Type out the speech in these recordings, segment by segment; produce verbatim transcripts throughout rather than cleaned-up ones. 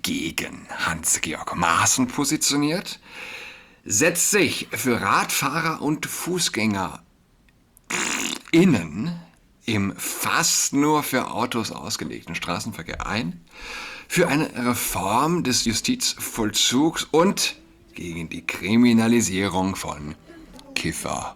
gegen Hans-Georg Maaßen positioniert, setzt sich für Radfahrer und Fußgänger innen im fast nur für Autos ausgelegten Straßenverkehr ein, für eine Reform des Justizvollzugs und gegen die Kriminalisierung von KifferInnen.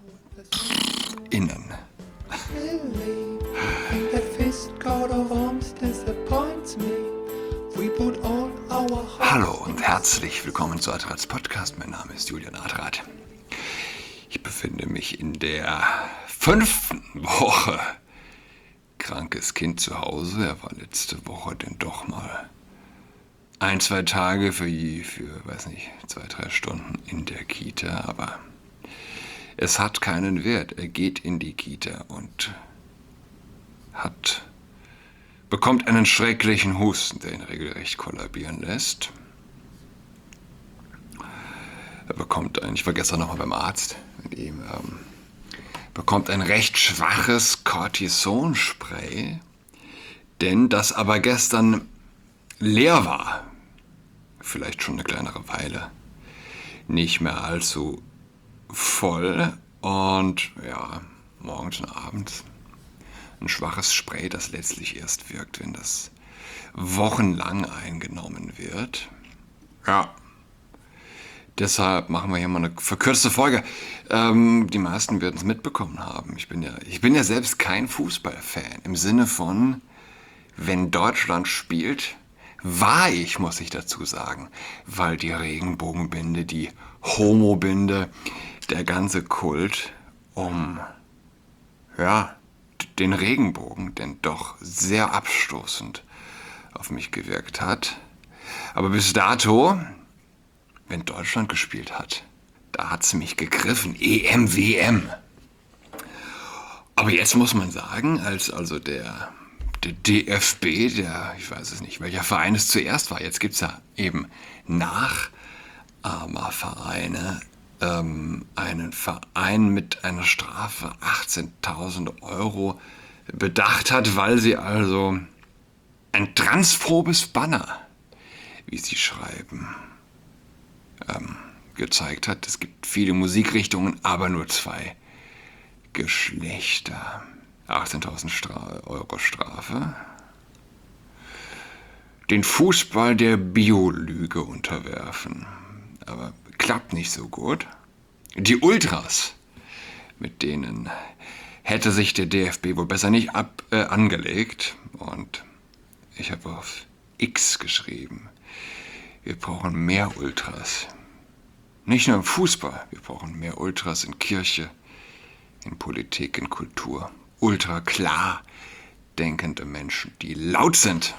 Hallo und herzlich willkommen zu Adrats Podcast. Mein Name ist Julian Adrat. Ich befinde mich in der fünften Woche krankes Kind zu Hause. Er war letzte Woche denn doch mal ein, zwei Tage für, für, weiß nicht, zwei, drei Stunden in der Kita. Aber es hat keinen Wert. Er geht in die Kita und hat, bekommt einen schrecklichen Husten, der ihn regelrecht kollabieren lässt. Er bekommt ein, ich war gestern noch mal beim Arzt mit ihm, ähm, bekommt ein recht schwaches Cortisonspray, denn das aber gestern leer war, vielleicht schon eine kleinere Weile, nicht mehr allzu voll und ja, morgens und abends ein schwaches Spray, das letztlich erst wirkt, wenn das wochenlang eingenommen wird. Ja. Deshalb machen wir hier mal eine verkürzte Folge. Ähm, die meisten werden es mitbekommen haben. Ich bin ja, ich bin ja selbst kein Fußballfan. Im Sinne von, wenn Deutschland spielt, war ich, muss ich dazu sagen. Weil die Regenbogenbinde, die Homobinde, der ganze Kult um, ja, den Regenbogen, denn doch sehr abstoßend auf mich gewirkt hat. Aber bis dato, wenn Deutschland gespielt hat, da hat es mich gegriffen. E M, W M. Aber jetzt muss man sagen, als also der, der D F B, der, ich weiß es nicht, welcher Verein es zuerst war, jetzt gibt es ja eben Nachahmervereine, ähm, einen Verein mit einer Strafe achtzehntausend Euro bedacht hat, weil sie also ein transphobes Banner, wie sie schreiben, Ähm, gezeigt hat. Es gibt viele Musikrichtungen, aber nur zwei Geschlechter. achtzehntausend Stra- Euro Strafe. Den Fußball der Biolüge unterwerfen. Aber klappt nicht so gut. Die Ultras, mit denen hätte sich der D F B wohl besser nicht ab, äh, angelegt. Und ich habe auf X geschrieben: Wir brauchen mehr Ultras. Nicht nur im Fußball, wir brauchen mehr Ultras in Kirche, in Politik, in Kultur. Ultra klar denkende Menschen, die laut sind.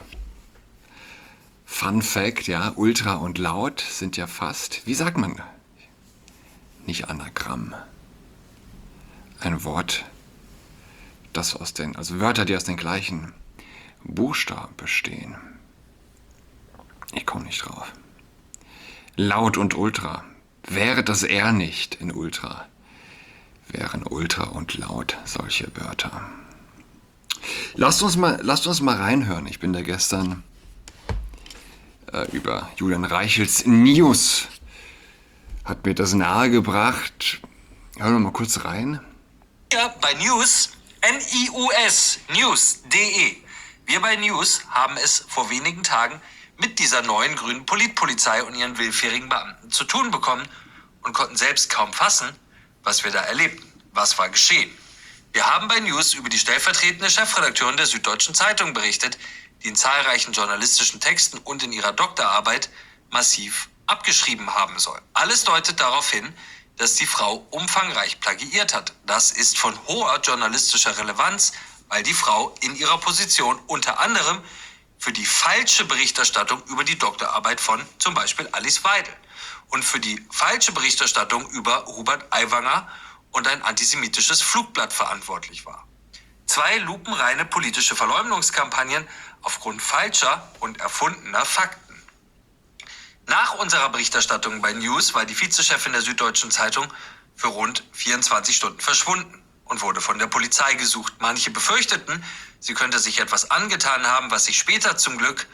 Fun Fact, ja, Ultra und laut sind ja fast, wie sagt man, nicht Anagramm. Ein Wort, das aus den, also Wörter, die aus den gleichen Buchstaben bestehen. Ich komme nicht drauf. Laut und Ultra. Wäre das R nicht in Ultra, wären Ultra und Laut solche Wörter. Lasst uns mal, lasst uns mal reinhören. Ich bin da gestern äh, über Julian Reichels News, hat mir das nahegebracht. Hören wir mal kurz rein. Ja, bei News, N I U S, News, D E. Wir bei News haben es vor wenigen Tagen mit dieser neuen grünen Politpolizei und ihren willfährigen Beamten zu tun bekommen und konnten selbst kaum fassen, was wir da erlebten. Was war geschehen? Wir haben bei News über die stellvertretende Chefredakteurin der Süddeutschen Zeitung berichtet, die in zahlreichen journalistischen Texten und in ihrer Doktorarbeit massiv abgeschrieben haben soll. Alles deutet darauf hin, dass die Frau umfangreich plagiiert hat. Das ist von hoher journalistischer Relevanz, weil die Frau in ihrer Position unter anderem für die falsche Berichterstattung über die Doktorarbeit von zum Beispiel Alice Weidel und für die falsche Berichterstattung über Hubert Aiwanger und ein antisemitisches Flugblatt verantwortlich war. Zwei lupenreine politische Verleumdungskampagnen aufgrund falscher und erfundener Fakten. Nach unserer Berichterstattung bei News war die Vizechefin der Süddeutschen Zeitung für rund vierundzwanzig Stunden verschwunden und wurde von der Polizei gesucht. Manche befürchteten, sie könnte sich etwas angetan haben, was sich später zum Glück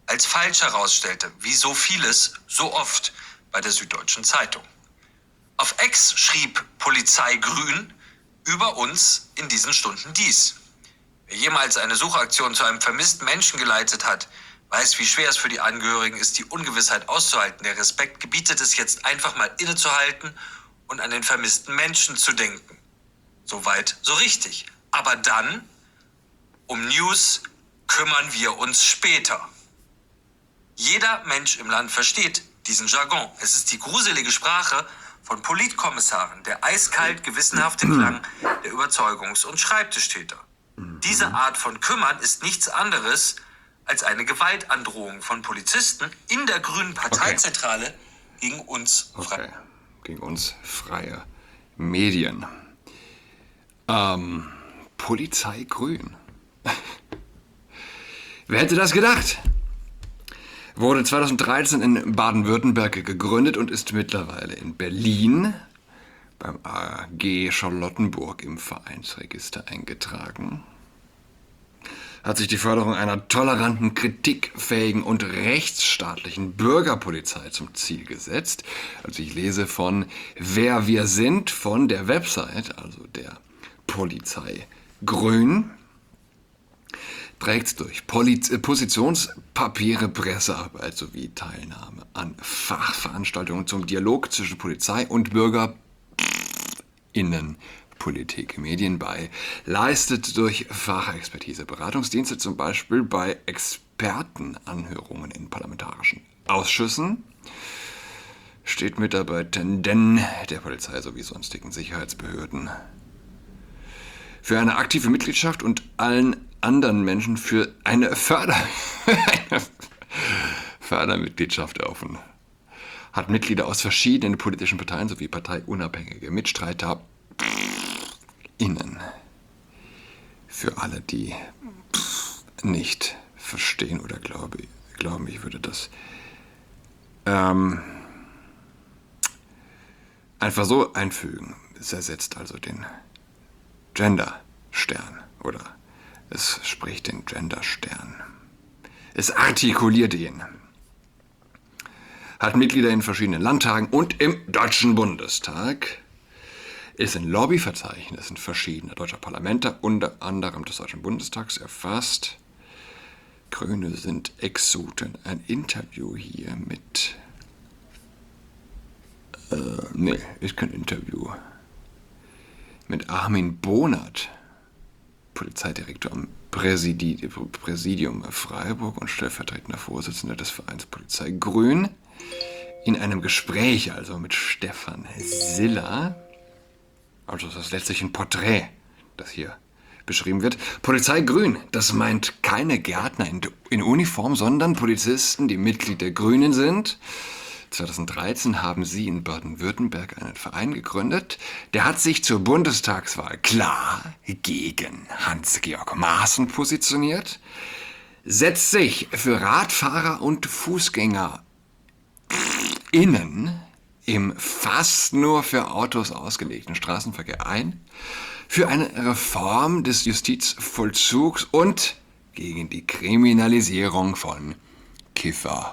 als falsch herausstellte, wie so vieles, so oft bei der Süddeutschen Zeitung. Auf X schrieb Polizei Grün über uns in diesen Stunden dies: Wer jemals eine Suchaktion zu einem vermissten Menschen geleitet hat, weiß, wie schwer es für die Angehörigen ist, die Ungewissheit auszuhalten. Der Respekt gebietet es jetzt einfach mal innezuhalten und an den vermissten Menschen zu denken. Soweit, so richtig. Aber dann, um News kümmern wir uns später. Jeder Mensch im Land versteht diesen Jargon. Es ist die gruselige Sprache von Politkommissaren, der eiskalt gewissenhafte Klang der Überzeugungs- und Schreibtischtäter. Diese Art von Kümmern ist nichts anderes als eine Gewaltandrohung von Polizisten in der grünen Parteizentrale okay. gegen uns. Okay. Gegen uns freie Medien. Ähm, Polizei Grün. Wer hätte das gedacht? Wurde zweitausenddreizehn in Baden-Württemberg gegründet und ist mittlerweile in Berlin beim A G Charlottenburg im Vereinsregister eingetragen. Hat sich die Förderung einer toleranten, kritikfähigen und rechtsstaatlichen Bürgerpolizei zum Ziel gesetzt. Also ich lese von Wer wir sind von der Website, also der Polizei Grün. Trägt durch Poliz- Positionspapiere, Pressearbeit sowie Teilnahme an Fachveranstaltungen zum Dialog zwischen Polizei und BürgerInnen Politik, Medien bei, leistet durch Fachexpertise Beratungsdienste, zum Beispiel bei Expertenanhörungen in parlamentarischen Ausschüssen, steht Mitarbeitenden der Polizei sowie sonstigen Sicherheitsbehörden für eine aktive Mitgliedschaft und allen anderen Menschen für eine, Förder eine Fördermitgliedschaft offen. Hat Mitglieder aus verschiedenen politischen Parteien sowie parteiunabhängige Mitstreiter innen. Für alle, die nicht verstehen oder glaube, glauben, ich würde das ähm, einfach so einfügen. Es ersetzt also den Gender-Stern oder es spricht den Gender-Stern. Es artikuliert ihn. Hat Mitglieder in verschiedenen Landtagen und im Deutschen Bundestag. Ist in Lobbyverzeichnissen verschiedener deutscher Parlamente, unter anderem des Deutschen Bundestags, erfasst. Grüne sind Exoten. Ein Interview hier mit... Äh, nee, ist kein Interview. Mit Armin Bohnert, Polizeidirektor am Präsidi- Präsidium Freiburg und stellvertretender Vorsitzender des Vereins Polizei Grün. In einem Gespräch also mit Stefan Siller. Also das ist letztlich ein Porträt, das hier beschrieben wird. Polizei Grün, das meint keine Gärtner in, in Uniform, sondern Polizisten, die Mitglied der Grünen sind. zweitausenddreizehn haben sie in Baden-Württemberg einen Verein gegründet. Der hat sich zur Bundestagswahl klar gegen Hans-Georg Maaßen positioniert, setzt sich für Radfahrer und Fußgänger innen im fast nur für Autos ausgelegten Straßenverkehr ein, für eine Reform des Justizvollzugs und gegen die Kriminalisierung von KifferInnen.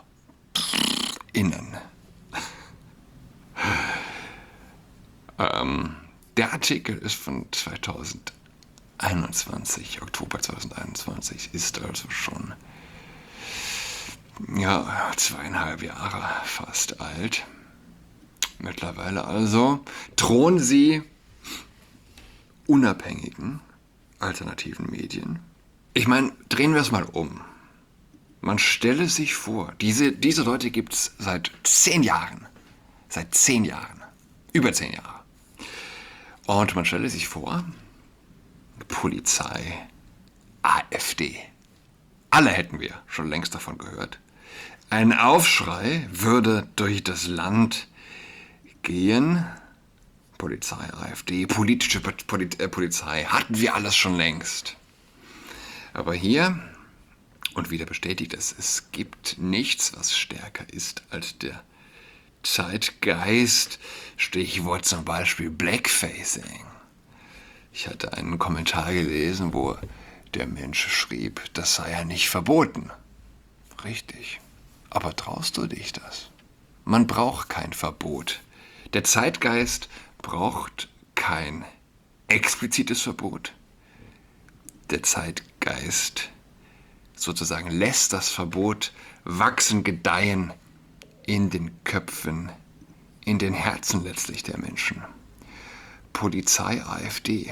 ähm, der Artikel ist von zweitausendeinundzwanzig, Oktober zweitausendeinundzwanzig, ist also schon ja, zweieinhalb Jahre fast alt. Mittlerweile also drohen sie unabhängigen alternativen Medien. Ich meine, drehen wir es mal um. Man stelle sich vor, diese, diese Leute gibt es seit zehn Jahren. Seit zehn Jahren. Über zehn Jahre. Und man stelle sich vor, Polizei, AfD. Alle hätten wir schon längst davon gehört. Ein Aufschrei würde durch das Land gehen. Polizei, AfD, politische Poli- äh, Polizei, hatten wir alles schon längst. Aber hier, und wieder bestätigt es, es gibt nichts, was stärker ist als der Zeitgeist. Stichwort zum Beispiel Blackfacing. Ich hatte einen Kommentar gelesen, wo der Mensch schrieb, das sei ja nicht verboten. Richtig. Aber traust du dich das? Man braucht kein Verbot. Der Zeitgeist braucht kein explizites Verbot. Der Zeitgeist sozusagen lässt das Verbot wachsen, gedeihen in den Köpfen, in den Herzen letztlich der Menschen. Polizei, AfD.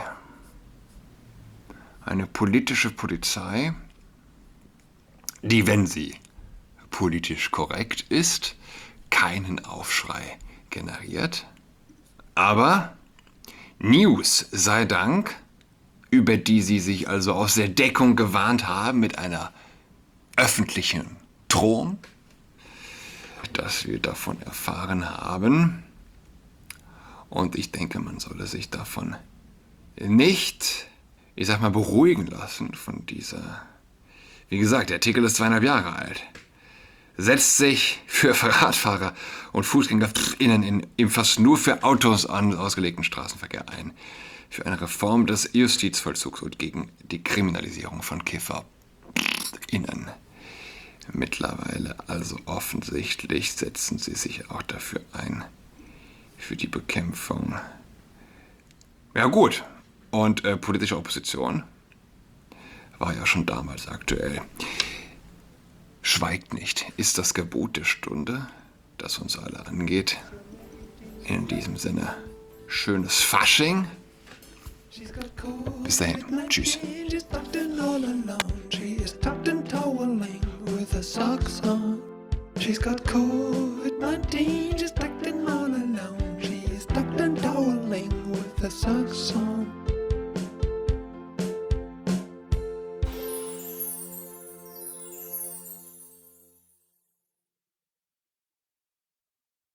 Eine politische Polizei, die, wenn sie politisch korrekt ist, keinen Aufschrei generiert, aber News sei Dank, über die sie sich also aus der Deckung gewarnt haben mit einer öffentlichen Drohung, dass wir davon erfahren haben. Und ich denke, man solle sich davon nicht, ich sag mal, beruhigen lassen von dieser. Wie gesagt, der Artikel ist zweieinhalb Jahre alt. Setzt sich für Radfahrer und FußgängerInnen in, im fast nur für Autos an, ausgelegten Straßenverkehr ein. Für eine Reform des Justizvollzugs und gegen die Kriminalisierung von KifferInnen. Mittlerweile also offensichtlich setzen sie sich auch dafür ein, für die Bekämpfung. Ja gut, und äh, politische Opposition war ja schon damals aktuell. Schweigt nicht, ist das Gebot der Stunde, das uns alle angeht. In diesem Sinne, schönes Fasching. Bis dahin, tschüss. She's got COVID nineteen, she's acting all alone. She's tucked and toweling with her socks on.